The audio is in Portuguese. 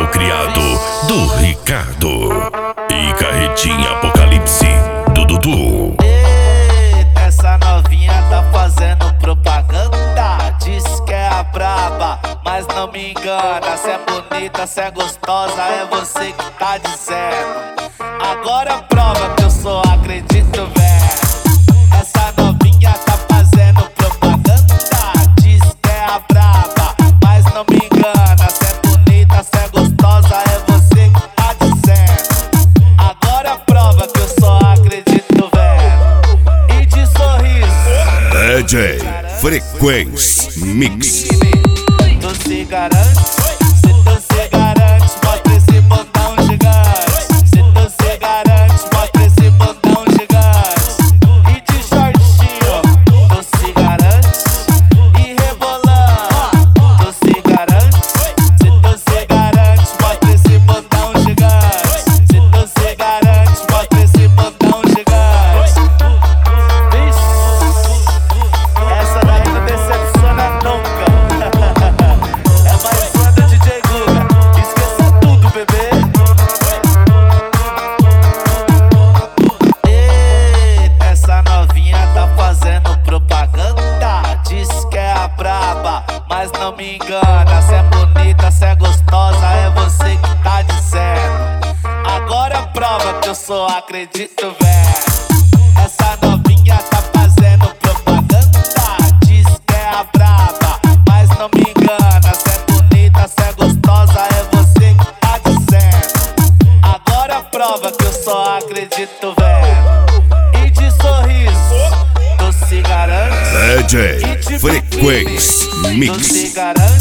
criado do Ricardo e Carretinha Apocalipse do Dudu. Essa novinha tá fazendo propaganda, diz que é a braba, mas não me engana. Se é bonita, se é gostosa, é você que tá dizendo. Agora prova que eu sou, acredito, velho. Essa novinha tá fazendo propaganda, diz que é a braba, mas não me engana. Se é bonita, se é gostosa, é você que tá dizendo. Agora prova que eu só acredito, velho. E de sorriso DJ Frequência Mix. Tu se garante, se tu se garante, bota esse botão gigante. Se tu se garante, bota esse botão gigante. E de shortinho, tu se garante. E rebolando, tu se garante. Se tu se garante, bota esse botão gigante. Se tu se garante, bota esse botão gigante. Vixe, essa daí não decepciona nunca. É mais uma do DJ Guga, esqueça tudo, bebê. Eita, essa novinha tá fazendo propaganda, diz que é a braba, mas não me engana. Se é bonita, se é gostosa, é você que tá dizendo. Agora prova que eu só acredito, velho. Essa novinha tá fazendo propaganda, diz que é a braba, mas não me engana. Se é bonita, se é gostosa, é você que tá dizendo. Agora prova que eu só acredito, velho. E de sorriso, tu se garante. DJ Frequência Tu se Mix. garante.